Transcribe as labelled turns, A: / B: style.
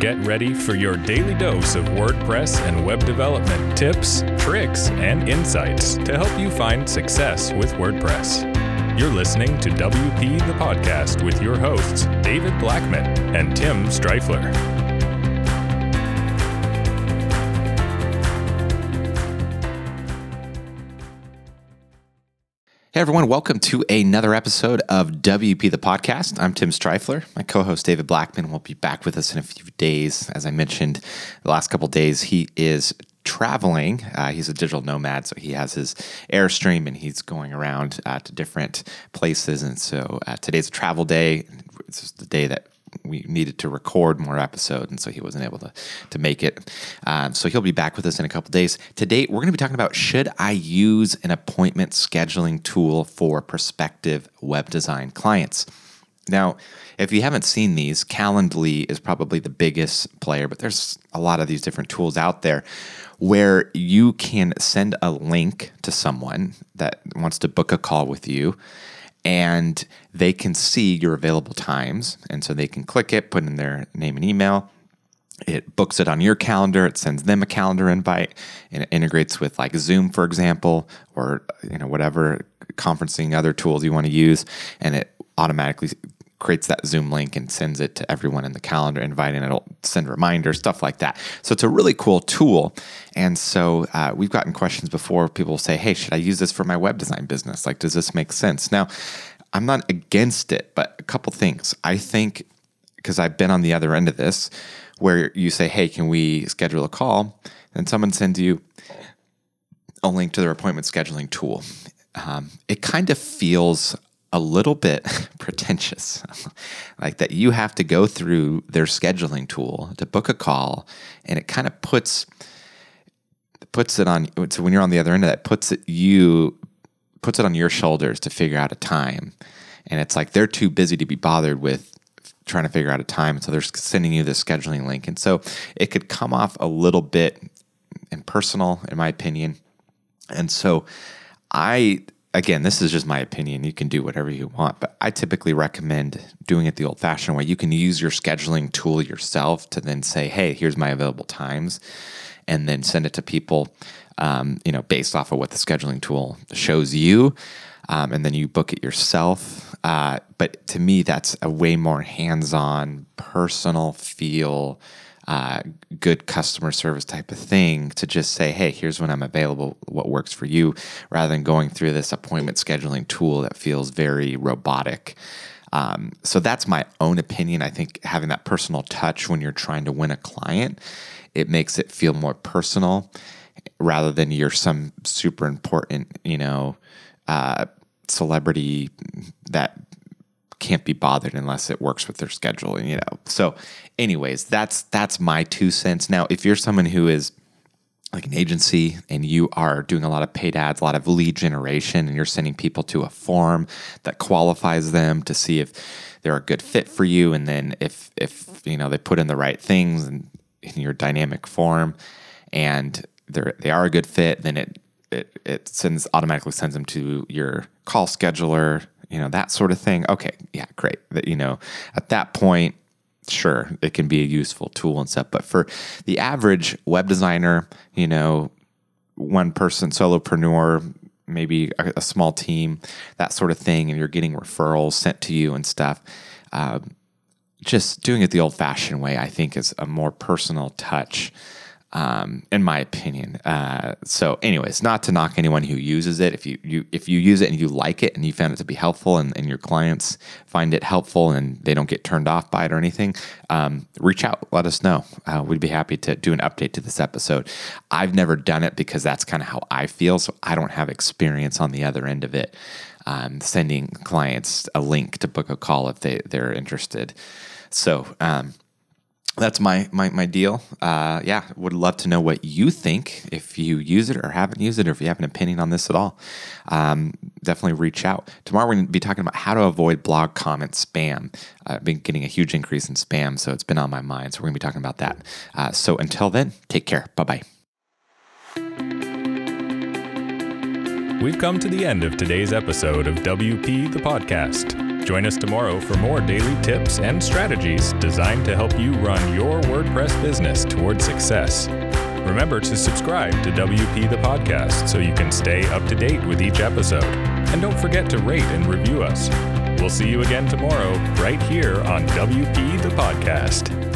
A: Get ready for your daily dose of WordPress and web development tips, tricks, and insights to help you find success with WordPress. You're listening to WP the Podcast with your hosts, David Blackman and Tim Streifler.
B: Hey everyone, welcome to another episode of WP the Podcast. I'm Tim Streifler. My co-host David Blackman will be back with us in a few days. As I mentioned, the last couple of days he is traveling. He's a digital nomad, so he has his Airstream and he's going around to different places. And so today's a travel day. It's just the day that we needed to record more episodes, and so he wasn't able to make it. So he'll be back with us in a couple days. Today, we're going to be talking about, should I use an appointment scheduling tool for prospective web design clients? Now, if you haven't seen these, Calendly is probably the biggest player, but there's a lot of these different tools out there where you can send a link to someone that wants to book a call with you, and they can see your available times. And so they can click it, put in their name and email. It books it on your calendar. It sends them a calendar invite, and it integrates with like Zoom, for example, or whatever conferencing other tools you want to use. And it automatically creates that Zoom link and sends it to everyone in the calendar invite, and it'll send reminders, stuff like that. So it's a really cool tool. And so we've gotten questions before. People say, hey, should I use this for my web design business? Like, does this make sense? Now, I'm not against it, but a couple things. I think, because I've been on the other end of this, where you say, hey, can we schedule a call? And someone sends you a link to their appointment scheduling tool. It kind of feels a little bit pretentious, like that you have to go through their scheduling tool to book a call, and it kind of puts it on. So when you're on the other end of that, puts it on your shoulders to figure out a time, and it's like they're too busy to be bothered with trying to figure out a time, so they're sending you the scheduling link, and so it could come off a little bit impersonal, in my opinion, and so Again, this is just my opinion. You can do whatever you want, but I typically recommend doing it the old-fashioned way. You can use your scheduling tool yourself to then say, hey, here's my available times, and then send it to people, based off of what the scheduling tool shows you, and then you book it yourself. But to me, that's a way more hands-on, personal feel, good customer service type of thing to just say, hey, here's when I'm available, what works for you, rather than going through this appointment scheduling tool that feels very robotic. So that's my own opinion. I think having that personal touch when you're trying to win a client, it makes it feel more personal rather than you're some super important, celebrity that can't be bothered unless it works with their schedule, So anyways, that's my 2 cents. Now, if you're someone who is like an agency and you are doing a lot of paid ads, a lot of lead generation, and you're sending people to a form that qualifies them to see if they're a good fit for you, and then if they put in the right things in your dynamic form and they are a good fit, then it automatically sends them to your call scheduler, that sort of thing. Okay, yeah, great. At that point, sure, it can be a useful tool and stuff. But for the average web designer, one person, solopreneur, maybe a small team, that sort of thing, and you're getting referrals sent to you and stuff, just doing it the old-fashioned way, I think, is a more personal touch, in my opinion. So anyways, not to knock anyone who uses it. If you use it and you like it and you found it to be helpful, and your clients find it helpful and they don't get turned off by it or anything, reach out, let us know. We'd be happy to do an update to this episode. I've never done it because that's kind of how I feel, so I don't have experience on the other end of it, sending clients a link to book a call if they're interested. So that's my deal. Would love to know what you think, if you use it or haven't used it, or if you have an opinion on this at all. Definitely reach out. Tomorrow we're going to be talking about how to avoid blog comment spam. I've been getting a huge increase in spam, so it's been on my mind. So we're going to be talking about that. So until then, take care. Bye-bye.
A: we've come to the end of today's episode of WP the Podcast. Join us tomorrow for more daily tips and strategies designed to help you run your WordPress business toward success. Remember to subscribe to WP the Podcast so you can stay up to date with each episode. And don't forget to rate and review us. We'll see you again tomorrow, right here on WP the Podcast.